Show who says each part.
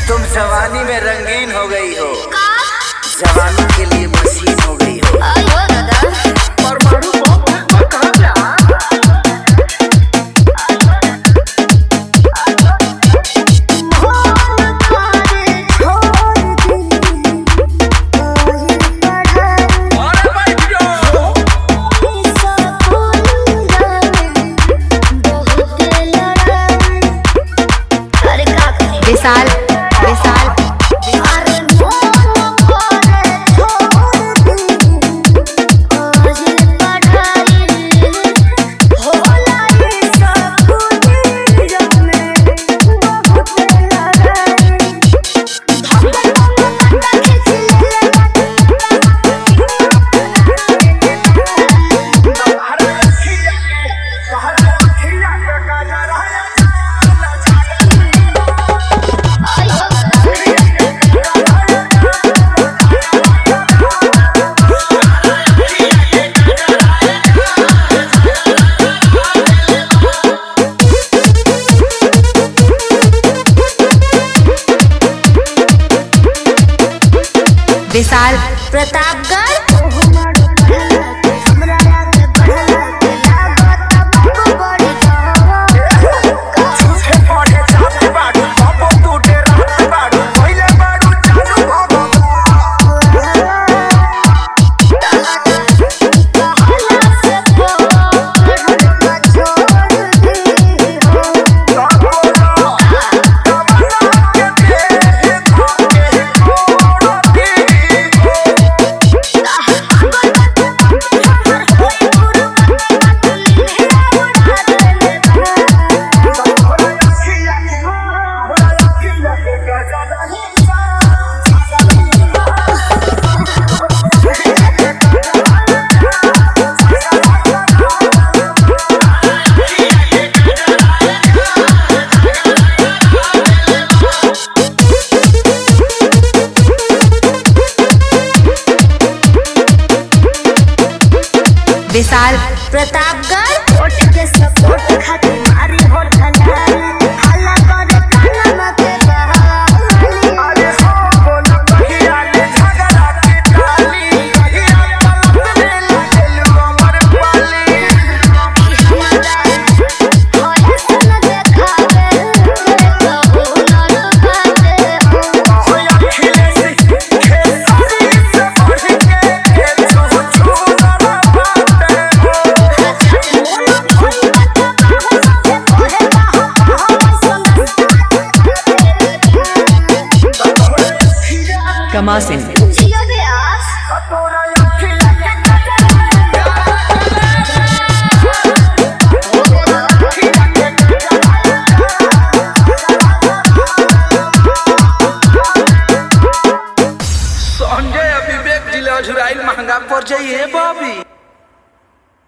Speaker 1: तुम जवानी में रंगीन हो गई हो, जवानों के लिए मशीन हो गई हो। परमाणु बम कहाँ पे आ?
Speaker 2: विशाल विशाल विशाल
Speaker 3: प्रतापगढ़
Speaker 2: विशाल
Speaker 3: प्रतापगढ़ वोट के सपोर्ट खातिर मारी वोट हल्ला करे काला मते बहाली अरे हो बोल कहिया के झगड़ा के डाली कहिया तलब में लागल हमर पाली हमारा होया सन देखावे कहू न बाटे होया खिले से खेसारी से बढ़ के छू छू
Speaker 2: कमा सिंह
Speaker 1: संजय विवेक जिला झुराइल महंगा पड़ जाइए बाबी।